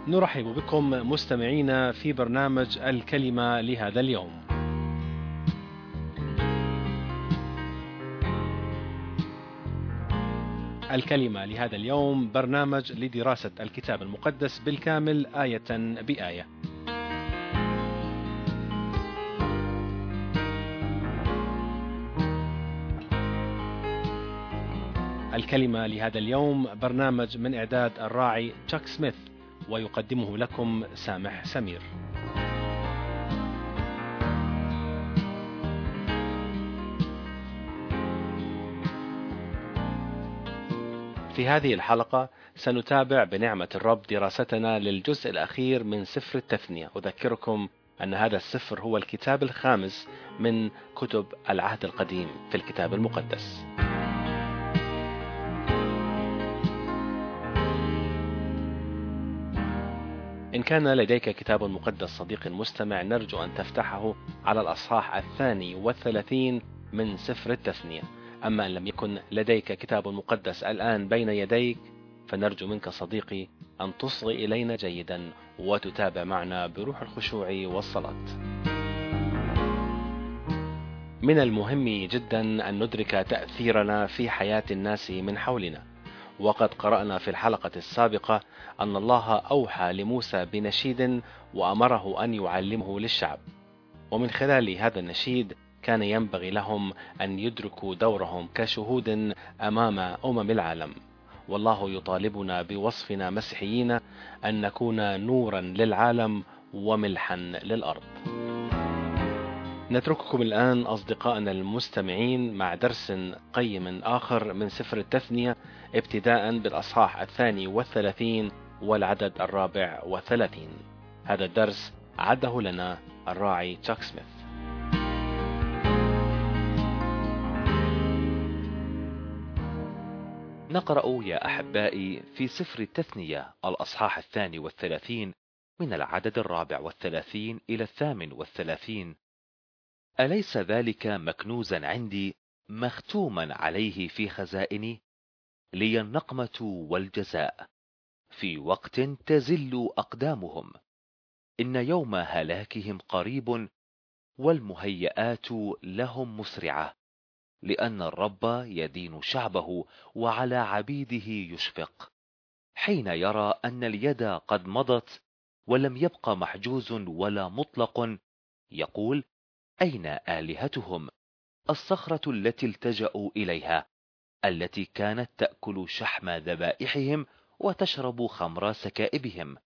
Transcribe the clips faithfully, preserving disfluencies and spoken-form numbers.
نرحب بكم مستمعينا في برنامج الكلمة لهذا اليوم. الكلمة لهذا اليوم برنامج لدراسة الكتاب المقدس بالكامل آية بآية. الكلمة لهذا اليوم برنامج من إعداد الراعي تشاك سميث، ويقدمه لكم سامح سمير. في هذه الحلقة سنتابع بنعمة الرب دراستنا للجزء الأخير من سفر التثنية. أذكركم أن هذا السفر هو الكتاب الخامس من كتب العهد القديم في الكتاب المقدس. إن كان لديك كتاب مقدس صديق المستمع، نرجو أن تفتحه على الأصحاح الثاني والثلاثين من سفر التثنية. أما إن لم يكن لديك كتاب مقدس الآن بين يديك، فنرجو منك صديقي أن تصغي إلينا جيدا وتتابع معنا بروح الخشوع والصلاة. من المهم جدا أن ندرك تأثيرنا في حياة الناس من حولنا، وقد قرأنا في الحلقة السابقة أن الله أوحى لموسى بنشيد وأمره أن يعلمه للشعب، ومن خلال هذا النشيد كان ينبغي لهم أن يدركوا دورهم كشهود أمام أمم العالم. والله يطالبنا بوصفنا مسيحيين أن نكون نورا للعالم وملحا للأرض. نترككم الآن أصدقائنا المستمعين مع درس قيم آخر من سفر التثنية، ابتداء بالأصحاح الثاني والثلاثين والعدد الرابع والثلاثين. هذا الدرس عده لنا الراعي تشاك سميث. نقرأ يا أحبائي في سفر التثنية الأصحاح الثاني والثلاثين من العدد الرابع والثلاثين إلى الثامن والثلاثين. أليس ذلك مكنوزا عندي مختوما عليه في خزائني؟ لي النقمة والجزاء في وقت تزل أقدامهم. إن يوم هلاكهم قريب والمهيئات لهم مسرعة، لأن الرب يدين شعبه وعلى عبيده يشفق، حين يرى أن اليد قد مضت ولم يبق محجوز ولا مطلق، يقول: أين آلهتهم، الصخرة التي التجأوا إليها، التي كانت تأكل شحم ذبائحهم وتشرب خمر سكائبهم؟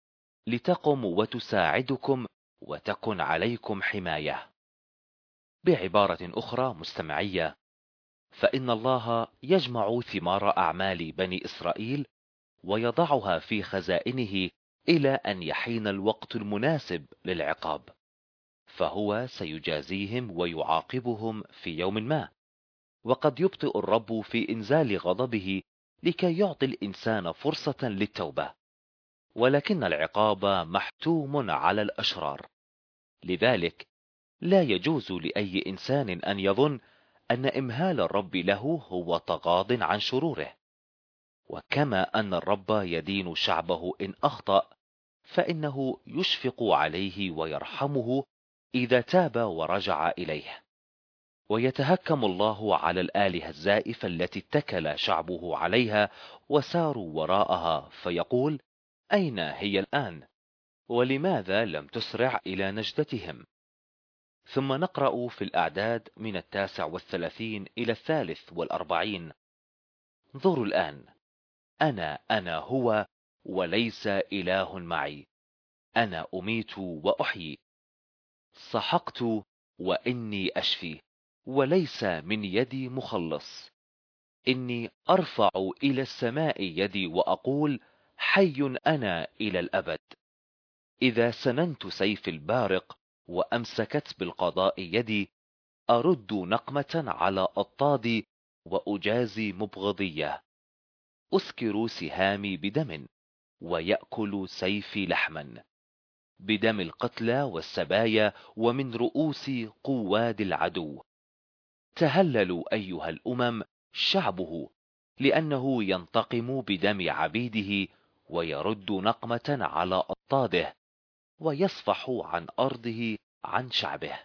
لتقم وتساعدكم وتكن عليكم حماية. بعبارة أخرى مستمعية، فإن الله يجمع ثمار أعمال بني إسرائيل ويضعها في خزائنه إلى أن يحين الوقت المناسب للعقاب، فهو سيجازيهم ويعاقبهم في يوم ما. وقد يبطئ الرب في إنزال غضبه لكي يعطي الإنسان فرصة للتوبة، ولكن العقاب محتوم على الأشرار. لذلك لا يجوز لأي إنسان أن يظن أن إمهال الرب له هو تغاض عن شروره. وكما أن الرب يدين شعبه إن أخطأ، فإنه يشفق عليه ويرحمه إذا تاب ورجع إليه. ويتهكم الله على الآلهة الزائفة التي اتكل شعبه عليها وساروا وراءها، فيقول: أين هي الآن؟ ولماذا لم تسرع إلى نجدتهم؟ ثم نقرأ في الأعداد من التاسع والثلاثين إلى الثالث والأربعين: انظروا الآن، أنا أنا هو وليس إله معي، أنا أميت وأحيي، سحقت وإني أشفي، وليس من يدي مخلص. إني أرفع إلى السماء يدي وأقول: حي أنا إلى الأبد. إذا سننت سيف البارق وأمسكت بالقضاء يدي، أرد نقمة على أطادي وأجازي مبغضية. أسكر سهامي بدم ويأكل سيفي لحما، بدم القتلى والسبايا ومن رؤوس قواد العدو. تهللوا أيها الأمم شعبه، لأنه ينتقم بدم عبيده ويرد نقمة على أضطاده، ويصفح عن أرضه عن شعبه.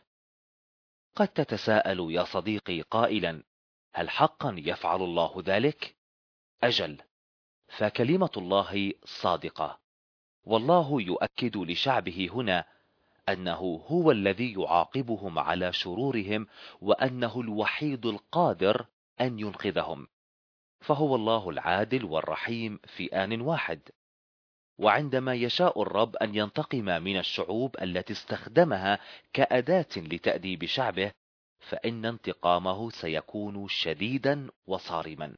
قد تتساءل يا صديقي قائلا: هل حقا يفعل الله ذلك؟ أجل، فكلمة الله صادقة، والله يؤكد لشعبه هنا أنه هو الذي يعاقبهم على شرورهم، وأنه الوحيد القادر أن ينقذهم، فهو الله العادل والرحيم في آن واحد. وعندما يشاء الرب أن ينتقم من الشعوب التي استخدمها كأداة لتأديب شعبه، فإن انتقامه سيكون شديدا وصارما.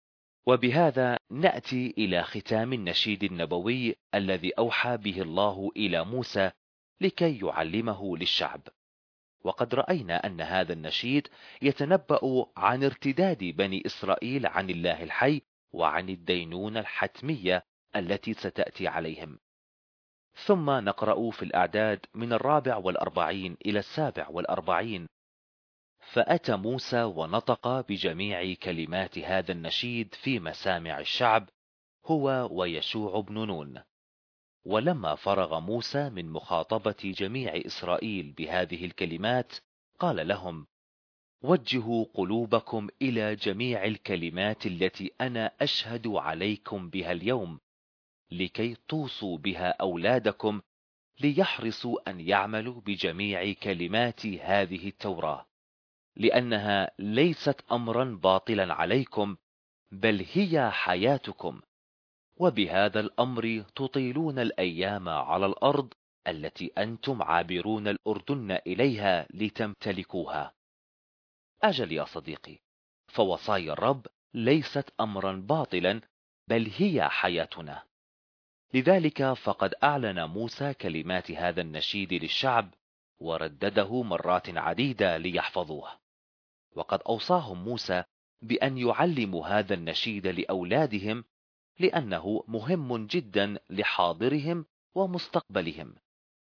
وبهذا نأتي إلى ختام النشيد النبوي الذي أوحى به الله إلى موسى لكي يعلمه للشعب. وقد رأينا أن هذا النشيد يتنبأ عن ارتداد بني إسرائيل عن الله الحي، وعن الدينونة الحتمية التي ستأتي عليهم. ثم نقرأ في الأعداد من الرابع والأربعين إلى السابع والأربعين: فأتى موسى ونطق بجميع كلمات هذا النشيد في مسامع الشعب، هو ويشوع بن نون. ولما فرغ موسى من مخاطبة جميع إسرائيل بهذه الكلمات، قال لهم: وجهوا قلوبكم إلى جميع الكلمات التي أنا أشهد عليكم بها اليوم، لكي توصوا بها أولادكم، ليحرصوا أن يعملوا بجميع كلمات هذه التوراة، لأنها ليست أمرا باطلا عليكم، بل هي حياتكم، وبهذا الأمر تطيلون الأيام على الأرض التي أنتم عابرون الأردن إليها لتمتلكوها. أجل يا صديقي، فوصايا الرب ليست أمرا باطلا، بل هي حياتنا. لذلك فقد أعلن موسى كلمات هذا النشيد للشعب، وردده مرات عديدة ليحفظوه. وقد أوصاهم موسى بأن يعلموا هذا النشيد لأولادهم، لأنه مهم جدا لحاضرهم ومستقبلهم.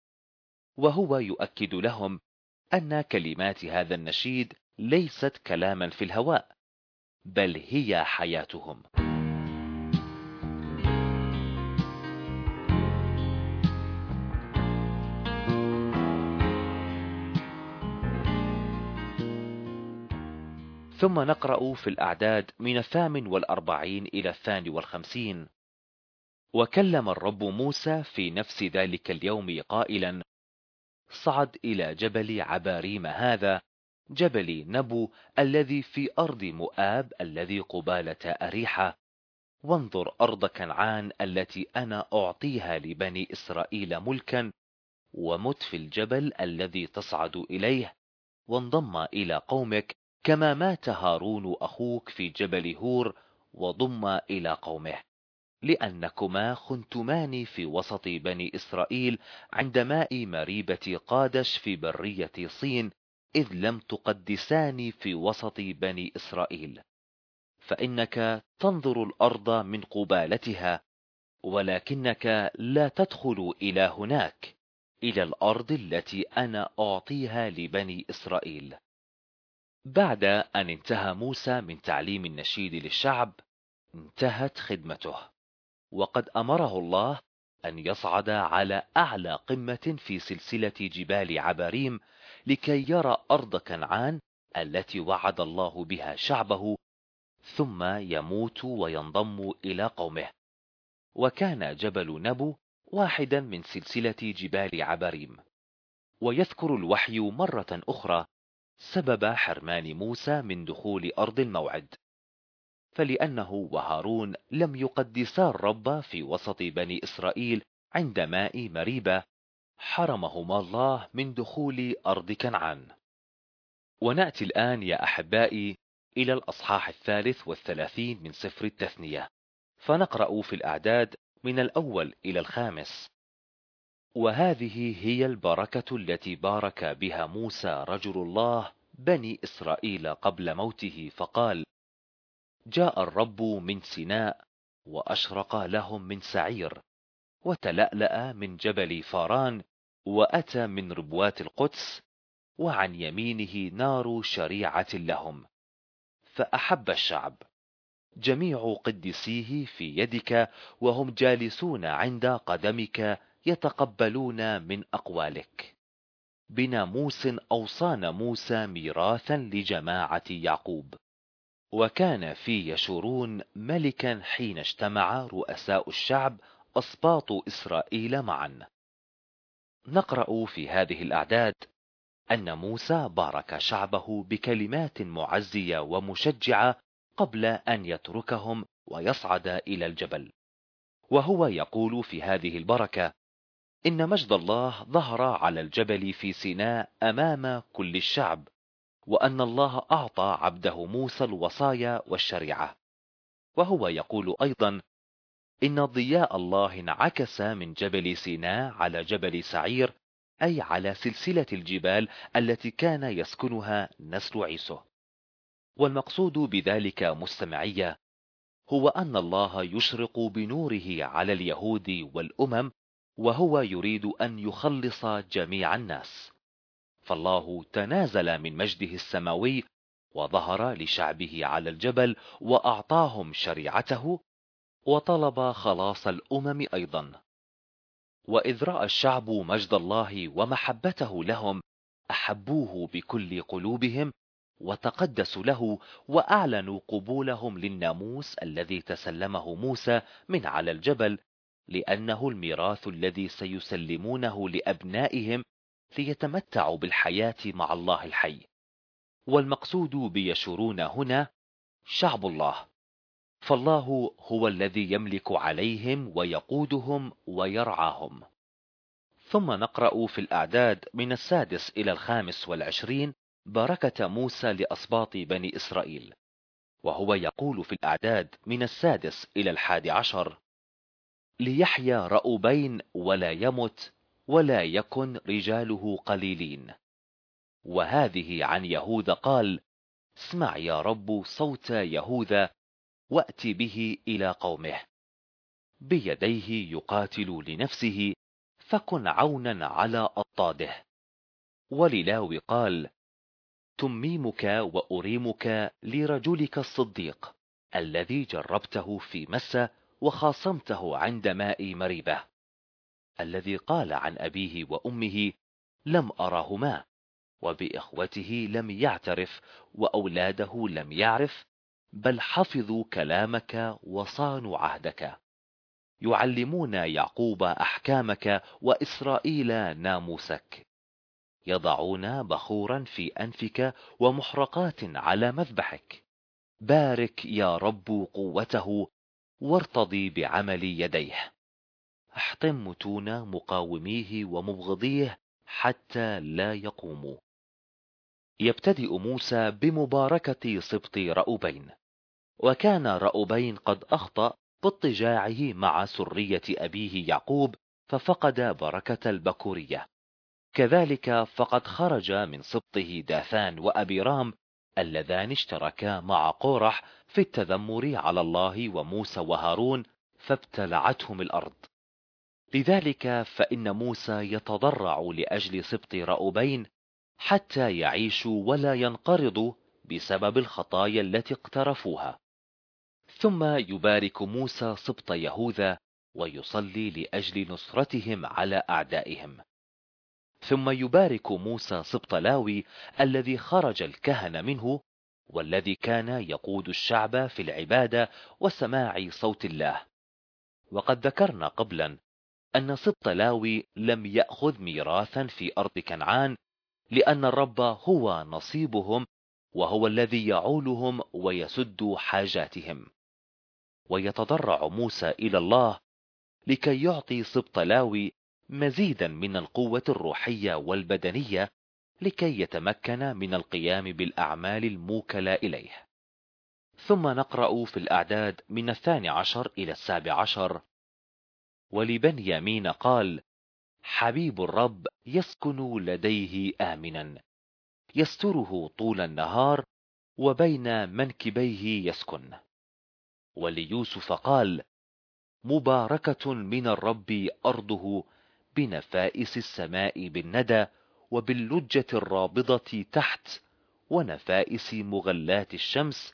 وهو يؤكد لهم أن كلمات هذا النشيد ليست كلاما في الهواء، بل هي حياتهم. ثم نقرأ في الأعداد من الثامن والأربعين إلى الثاني والخمسين: وكلم الرب موسى في نفس ذلك اليوم قائلا: صعد إلى جبل عباريم، هذا جبل نبو الذي في أرض مؤاب الذي قبالة أريحة، وانظر أرض كنعان التي أنا أعطيها لبني إسرائيل ملكا، ومت في الجبل الذي تصعد إليه، وانضم إلى قومك، كما مات هارون أخوك في جبل هور وضم إلى قومه، لأنكما خنتمان في وسط بني إسرائيل عند ماء مريبة قادش في برية صين، إذ لم تقدسان في وسط بني إسرائيل. فإنك تنظر الأرض من قبالتها، ولكنك لا تدخل إلى هناك، إلى الأرض التي أنا أعطيها لبني إسرائيل. بعد أن انتهى موسى من تعليم النشيد للشعب، انتهت خدمته، وقد أمره الله أن يصعد على أعلى قمة في سلسلة جبال عباريم، لكي يرى أرض كنعان التي وعد الله بها شعبه، ثم يموت وينضم إلى قومه. وكان جبل نبو واحدا من سلسلة جبال عباريم. ويذكر الوحي مرة أخرى سبب حرمان موسى من دخول أرض الموعد، فلأنه وهارون لم يقدسا الرب في وسط بني إسرائيل عند ماء مريبة، حرمهما الله من دخول أرض كنعان. ونأتي الآن يا أحبائي إلى الأصحاح الثالث والثلاثين من سفر التثنية، فنقرأ في الأعداد من الأول إلى الخامس: وهذه هي البركة التي بارك بها موسى رجل الله بني إسرائيل قبل موته، فقال: جاء الرب من سيناء، وأشرق لهم من سعير، وتلألأ من جبل فاران، وأتى من ربوات القدس، وعن يمينه نار شريعة لهم. فأحب الشعب، جميع قدسيه في يدك، وهم جالسون عند قدمك يتقبلون من أقوالك. بناموس أوصانا موسى ميراثا لجماعة يعقوب. وكان في يشورون ملكا حين اجتمع رؤساء الشعب أسباط إسرائيل معا. نقرأ في هذه الأعداد أن موسى بارك شعبه بكلمات معزية ومشجعة قبل أن يتركهم ويصعد إلى الجبل، وهو يقول في هذه البركة: إن مجد الله ظهر على الجبل في سيناء أمام كل الشعب، وأن الله أعطى عبده موسى الوصايا والشريعة. وهو يقول أيضا إن ضياء الله انعكس من جبل سيناء على جبل سعير، أي على سلسلة الجبال التي كان يسكنها نسل عيسو. والمقصود بذلك مستمعية هو أن الله يشرق بنوره على اليهود والأمم، وهو يريد أن يخلص جميع الناس. فالله تنازل من مجده السماوي وظهر لشعبه على الجبل وأعطاهم شريعته، وطلب خلاص الأمم أيضا. وإذ رأى الشعب مجد الله ومحبته لهم أحبوه بكل قلوبهم وتقدسوا له، وأعلنوا قبولهم للناموس الذي تسلمه موسى من على الجبل، لأنه الميراث الذي سيسلمونه لأبنائهم ليتمتعوا بالحياة مع الله الحي. والمقصود بيشورون هنا شعب الله، فالله هو الذي يملك عليهم ويقودهم ويرعاهم. ثم نقرأ في الأعداد من السادس إلى الخامس والعشرين بركة موسى لأسباط بني إسرائيل، وهو يقول في الأعداد من السادس إلى الحادي عشر: ليحيا رأوبين ولا يمت، ولا يكن رجاله قليلين. وهذه عن يهوذا قال: اسمع يا رب صوت يهوذا، وأت به إلى قومه، بيديه يقاتل لنفسه، فكن عونا على أضطاده. وللاوي قال: تميمك وأريمك لرجلك الصديق، الذي جربته في مسة وخاصمته عند ماء مريبة، الذي قال عن أبيه وأمه: لم أرهما، وبإخوته لم يعترف، وأولاده لم يعرف، بل حفظوا كلامك وصانوا عهدك، يعلمون يعقوب أحكامك وإسرائيل ناموسك، يضعون بخورا في أنفك ومحرقات على مذبحك. بارك يا رب قوته، وارتضي بعمل يديه. احطم متون مقاوميه ومبغضيه حتى لا يقوموا. يبتدئ موسى بمباركة سبط رأوبين. وكان رأوبين قد أخطأ باضطجاعه مع سرية أبيه يعقوب، ففقد بركة البكورية. كذلك فقد خرج من سبطه داثان وأبيرام، اللذان اشتركا مع قورح في التذمر على الله وموسى وهارون، فابتلعتهم الأرض. لذلك فإن موسى يتضرع لأجل سبط رأوبين حتى يعيشوا ولا ينقرضوا بسبب الخطايا التي اقترفوها. ثم يبارك موسى سبط يهوذا ويصلي لأجل نصرتهم على أعدائهم. ثم يبارك موسى سبط لاوي الذي خرج الكهنة منه، والذي كان يقود الشعب في العبادة وسماع صوت الله. وقد ذكرنا قبلا أن سبط لاوي لم يأخذ ميراثا في أرض كنعان، لأن الرب هو نصيبهم، وهو الذي يعولهم ويسد حاجاتهم. ويتضرع موسى إلى الله لكي يعطي سبط لاوي مزيدا من القوة الروحية والبدنية، لكي يتمكن من القيام بالأعمال الموكلة إليه. ثم نقرأ في الأعداد من الثاني عشر إلى السابع عشر: ولبنيامين قال: حبيب الرب يسكن لديه آمنا، يستره طول النهار، وبين منكبيه يسكن. وليوسف قال: مباركة من الرب أرضه، بنفائس السماء بالندى، وباللجة الرابضة تحت، ونفائس مغلات الشمس،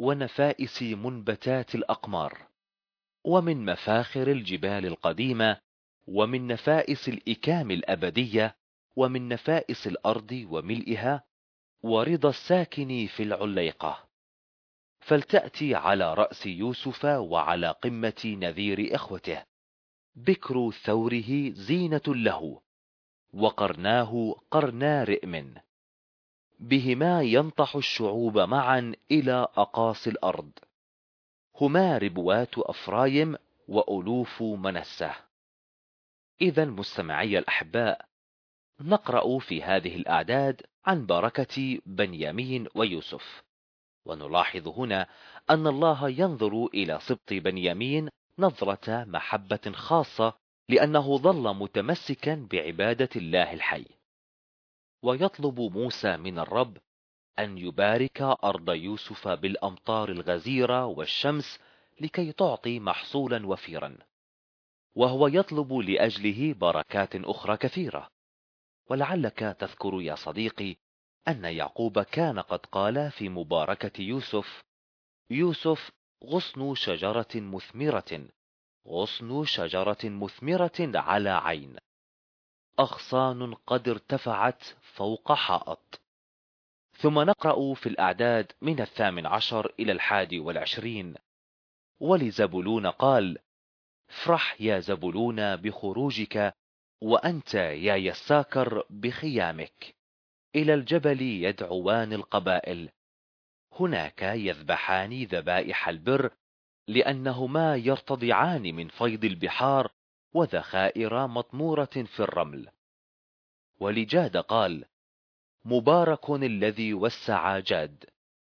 ونفائس منبتات الأقمار، ومن مفاخر الجبال القديمة، ومن نفائس الإكام الأبدية، ومن نفائس الأرض وملئها، ورضا الساكن في العليقة. فلتأتي على رأس يوسف وعلى قمة نذير إخوته، بكر ثوره زينة له، وقرناه قرنا رئم، بهما ينطح الشعوب معا إلى أقاصي الأرض، هما ربوات أفرايم وألوف منسة. إذا مستمعي الأحباء، نقرأ في هذه الأعداد عن بركة بنيامين ويوسف، ونلاحظ هنا أن الله ينظر إلى سبط بنيامين نظرة محبة خاصة، لأنه ظل متمسكا بعبادة الله الحي. ويطلب موسى من الرب أن يبارك أرض يوسف بالأمطار الغزيرة والشمس لكي تعطي محصولا وفيرا، وهو يطلب لأجله بركات أخرى كثيرة. ولعلك تذكر يا صديقي أن يعقوب كان قد قال في مباركة يوسف: يوسف غصن شجرة مثمرة، غصن شجرة مثمرة على عين، أغصان قد ارتفعت فوق حائط. ثم نقرأ في الأعداد من الثامن عشر إلى الحادي والعشرين: ولزبلون قال: افرح يا زبلون بخروجك، وأنت يا يساكر بخيامك، إلى الجبل يدعوان القبائل، هناك يذبحان ذبائح البر، لأنهما يرتضعان من فيض البحار، وذخائر مطمورة في الرمل. ولجاد قال: مبارك الذي وسع جاد،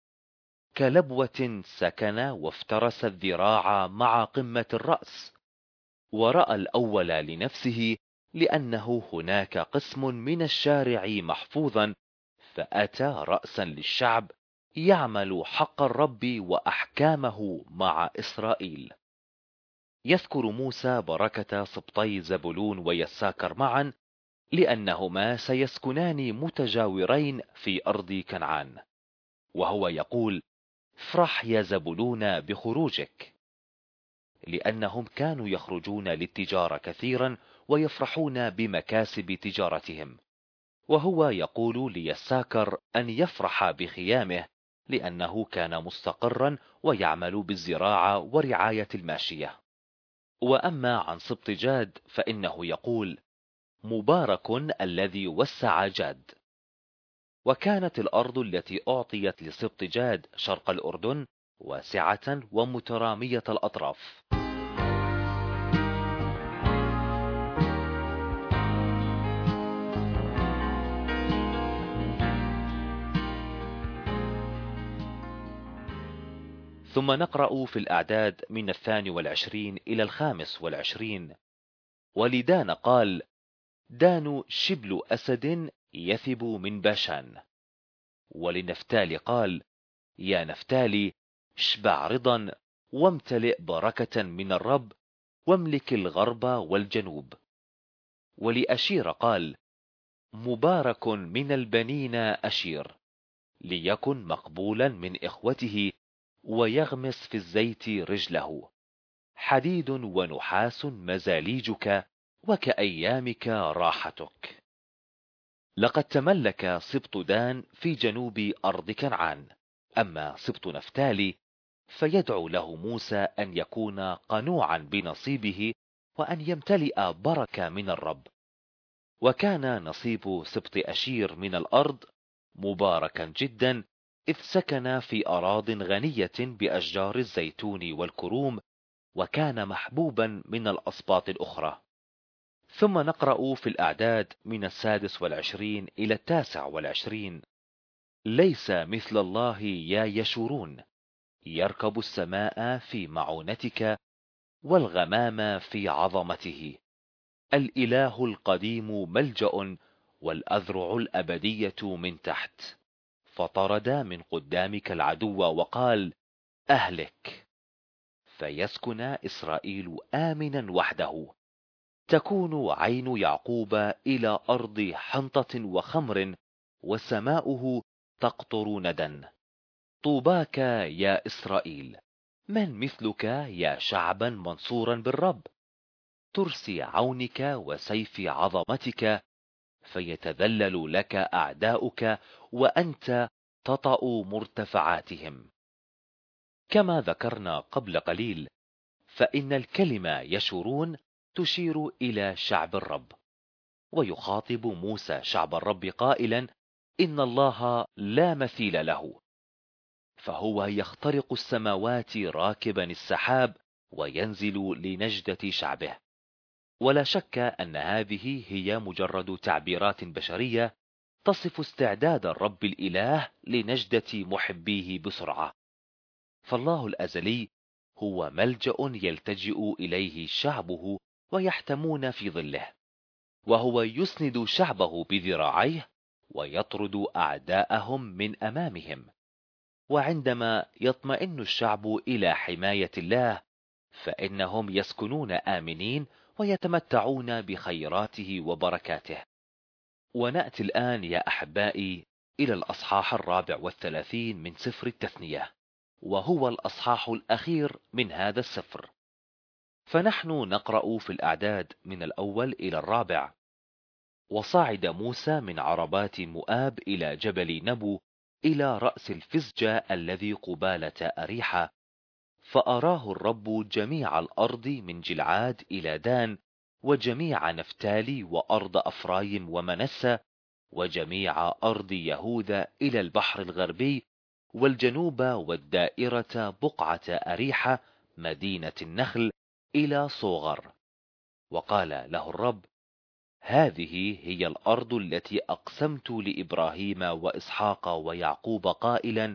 كلبوة سكن وافترس الذراع مع قمة الرأس، ورأى الأول لنفسه، لأنه هناك قسم من الشارع محفوظا، فأتى رأسا للشعب يعمل حق الرب وأحكامه مع إسرائيل. يذكر موسى بركة سبطي زبلون ويساكر معا، لأنهما سيسكنان متجاورين في أرض كنعان. وهو يقول: افرح يا زبلون بخروجك، لأنهم كانوا يخرجون للتجارة كثيرا ويفرحون بمكاسب تجارتهم. وهو يقول ليساكر أن يفرح بخيامه، لأنه كان مستقرا ويعمل بالزراعة ورعاية الماشية. وأما عن سبط جاد فإنه يقول: مبارك الذي وسع جاد. وكانت الأرض التي أعطيت لسبط جاد شرق الأردن، واسعة ومترامية الأطراف. ثم نقرأ في الأعداد من الثاني والعشرين إلى الخامس والعشرين: ولدان قال: دان شبل أسد يثب من باشان. ولنفتالي قال: يا نفتالي اشبع رضا، وامتلئ بركة من الرب، واملك الغرب والجنوب. ولأشير قال: مبارك من البنين أشير، ليكن مقبولا من إخوته، ويغمس في الزيت رجله، حديد ونحاس مزاليجك، وكأيامك راحتك. لقد تملك سبط دان في جنوب أرض كنعان، أما سبط نفتالي فيدعو له موسى أن يكون قنوعا بنصيبه، وأن يمتلئ بركة من الرب. وكان نصيب سبط أشير من الأرض مباركا جدا، إذ سكن في أراض غنية بأشجار الزيتون والكروم، وكان محبوبا من الأسباط الأخرى. ثم نقرأ في الأعداد من السادس والعشرين إلى التاسع والعشرين: ليس مثل الله يا يشورون، يركب السماء في معونتك، والغمام في عظمته، الإله القديم ملجأ، والأذرع الأبدية من تحت. فطرد من قدامك العدو وقال: أهلك. فيسكن إسرائيل آمنا وحده، تكون عين يعقوب إلى أرض حنطة وخمر، وسماؤه تقطر ندى. طوباك يا إسرائيل، من مثلك يا شعبا منصورا بالرب، ترسي عونك وسيف عظمتك، فيتذلل لك أعداؤك وأنت تطأ مرتفعاتهم. كما ذكرنا قبل قليل، فإن الكلمة يشورون تشير إلى شعب الرب، ويخاطب موسى شعب الرب قائلا: إن الله لا مثيل له، فهو يخترق السماوات راكبا السحاب وينزل لنجدة شعبه. ولا شك أن هذه هي مجرد تعبيرات بشرية تصف استعداد الرب الإله لنجدة محبيه بسرعة. فالله الأزلي هو ملجأ يلتجئ إليه شعبه ويحتمون في ظله، وهو يسند شعبه بذراعيه ويطرد أعداءهم من أمامهم. وعندما يطمئن الشعب إلى حماية الله، فإنهم يسكنون آمنين ويتمتعون بخيراته وبركاته. ونأتي الآن يا أحبائي إلى الأصحاح الرابع والثلاثين من سفر التثنية، وهو الأصحاح الأخير من هذا السفر. فنحن نقرأ في الأعداد من الأول إلى الرابع: وصعد موسى من عربات مؤاب إلى جبل نبو إلى رأس الفسجة الذي قبالة أريحة، فأراه الرب جميع الأرض من جلعاد إلى دان، وجميع نفتالي وأرض أفرايم ومنسى، وجميع أرض يهوذا إلى البحر الغربي، والجنوب والدائرة بقعة أريحة مدينة النخل إلى صوغر. وقال له الرب: هذه هي الأرض التي أقسمت لإبراهيم وإسحاق ويعقوب قائلا: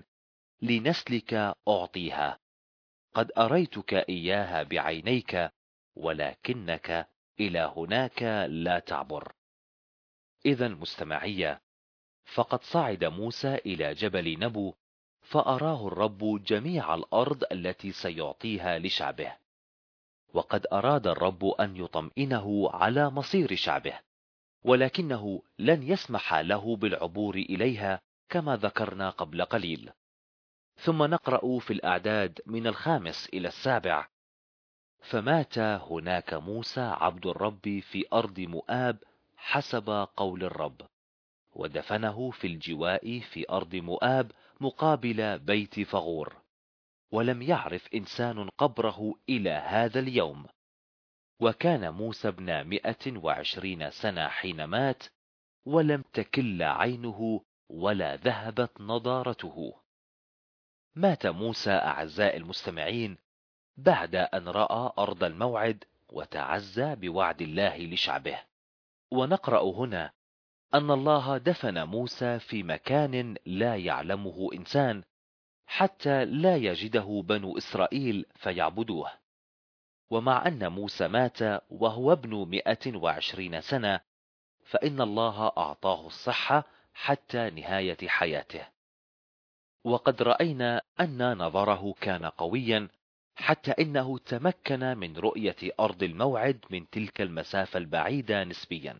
لنسلك أعطيها، قد أريتك إياها بعينيك، ولكنك إلى هناك لا تعبر. إذا مستمعية، فقد صعد موسى إلى جبل نبو، فأراه الرب جميع الأرض التي سيعطيها لشعبه، وقد أراد الرب أن يطمئنه على مصير شعبه، ولكنه لن يسمح له بالعبور إليها كما ذكرنا قبل قليل. ثم نقرأ في الأعداد من الخامس إلى السابع: فمات هناك موسى عبد الرب في أرض مؤاب حسب قول الرب، ودفنه في الجواء في أرض مؤاب مقابل بيت فغور، ولم يعرف إنسان قبره إلى هذا اليوم. وكان موسى ابن مئة وعشرين سنة حين مات، ولم تكل عينه ولا ذهبت نضارته. مات موسى أعزائي المستمعين بعد أن رأى أرض الموعد وتعزى بوعد الله لشعبه. ونقرأ هنا أن الله دفن موسى في مكان لا يعلمه إنسان، حتى لا يجده بنو إسرائيل فيعبدوه. ومع أن موسى مات وهو ابن مئة وعشرين سنة، فإن الله أعطاه الصحة حتى نهاية حياته. وقد رأينا أن نظره كان قويا، حتى إنه تمكن من رؤية أرض الموعد من تلك المسافة البعيدة نسبيا.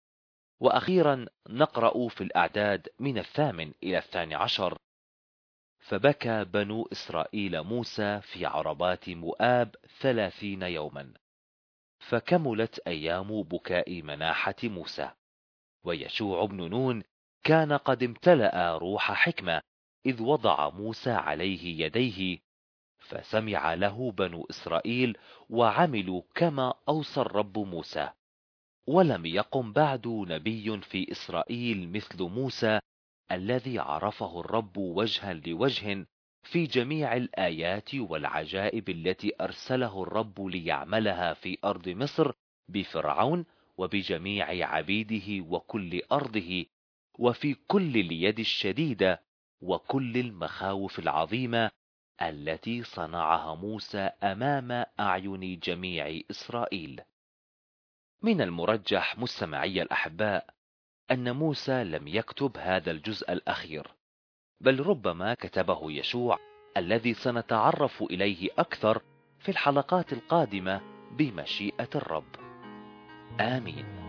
وأخيرا نقرأ في الأعداد من الثامن إلى الثاني عشر: فبكى بنو إسرائيل موسى في عربات مؤاب ثلاثين يوما، فكملت أيام بكاء مناحة موسى. ويشوع بن نون كان قد امتلأ روح حكمة، إذ وضع موسى عليه يديه، فسمع له بنو إسرائيل وعملوا كما أوصى الرب موسى. ولم يقم بعد نبي في إسرائيل مثل موسى، الذي عرفه الرب وجها لوجه في جميع الآيات والعجائب التي أرسله الرب ليعملها في أرض مصر بفرعون وبجميع عبيده وكل أرضه، وفي كل اليد الشديدة وكل المخاوف العظيمة التي صنعها موسى أمام أعين جميع إسرائيل. من المرجح مستمعي الأحباء أن موسى لم يكتب هذا الجزء الأخير، بل ربما كتبه يشوع، الذي سنتعرف إليه أكثر في الحلقات القادمة بمشيئة الرب. آمين.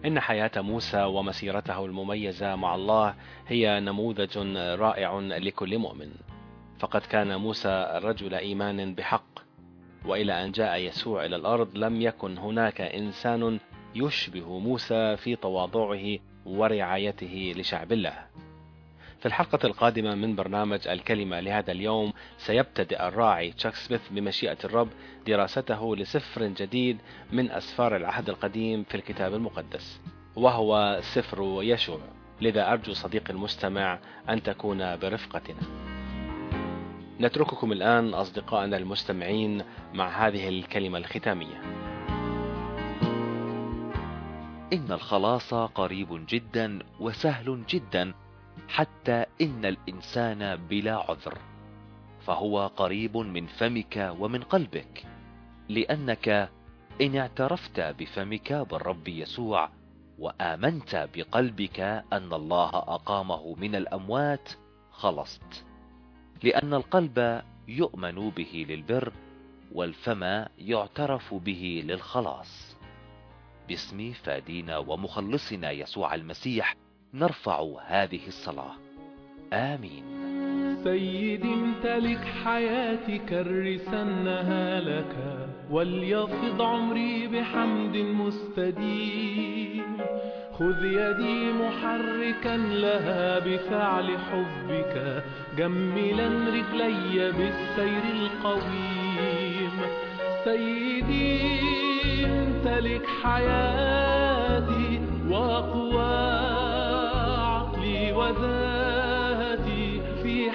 إن حياة موسى ومسيرته المميزة مع الله هي نموذج رائع لكل مؤمن، فقد كان موسى رجل إيمان بحق، وإلى أن جاء يسوع إلى الأرض لم يكن هناك إنسان يشبه موسى في تواضعه ورعايته لشعب الله. في الحلقة القادمة من برنامج الكلمة لهذا اليوم سيبتدئ الراعي تشاك سميث بمشيئة الرب دراسته لسفر جديد من أسفار العهد القديم في الكتاب المقدس، وهو سفر يشوع. لذا أرجو صديقي المستمع أن تكون برفقتنا. نترككم الآن أصدقائنا المستمعين مع هذه الكلمة الختامية. إن الخلاص قريب جدا وسهل جدا، حتى إن الإنسان بلا عذر، فهو قريب من فمك ومن قلبك، لأنك إن اعترفت بفمك بالرب يسوع وآمنت بقلبك أن الله أقامه من الأموات خلصت، لأن القلب يؤمن به للبر والفم يعترف به للخلاص. باسم فادينا ومخلصنا يسوع المسيح نرفع هذه الصلاة، آمين. سيدي امتلك حياتي كرسنها لك، وليفض عمري بحمد مستديم. خذ يدي محركا لها بفعل حبك، جملا رجلي بالسير القويم. سيدي امتلك حياتي وقوى عقلي وذاتي، في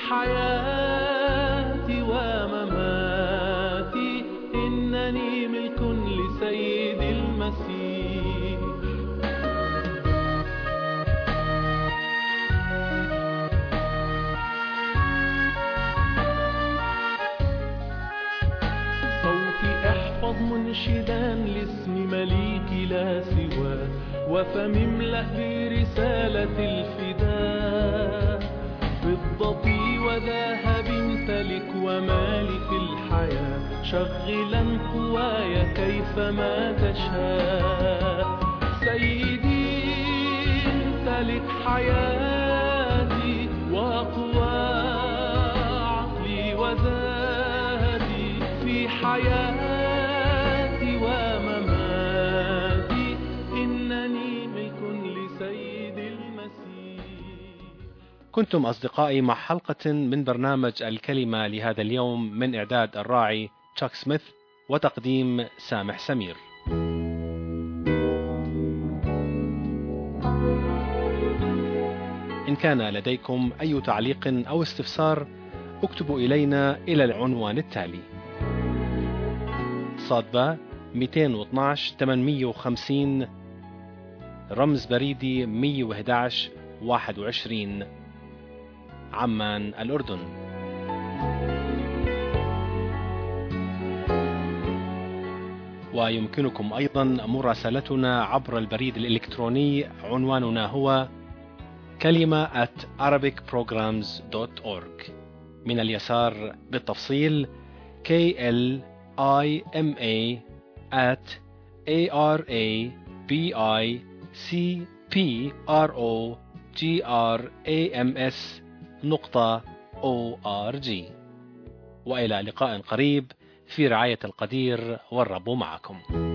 حياتي ومماتي إنني ملك لسيد المسيح. صوتي احفظ منشدا لاسم مليكي لا سواه، وفم املأ برسالة الفداء. فضتي وذهب امتلك ومالي في الحياة، شغلا قواي كيفما تشاء. سيدي امتلك حياتي وقوى عقلي وذاتي، في حياتي ومماتي إنني ملك لسيد المسيح. كنتم أصدقائي مع حلقة من برنامج الكلمة لهذا اليوم من إعداد الراعي تشاك سميث وتقديم سامح سمير. إن كان لديكم أي تعليق أو استفسار اكتبوا إلينا إلى العنوان التالي: صادبة مئتين واثناشر ثمانمئة وخمسين، رمز بريدي مئة وأحد عشر واحد وعشرين، عمان الأردن. ويمكنكم أيضا مراسلتنا عبر البريد الإلكتروني، عنواننا هو كلمة at arabic programs dot org. من اليسار بالتفصيل K L I M A at A R A B I C P R O G R A M S نقطة O R G. وإلى لقاء قريب في رعاية القدير، والرب معكم.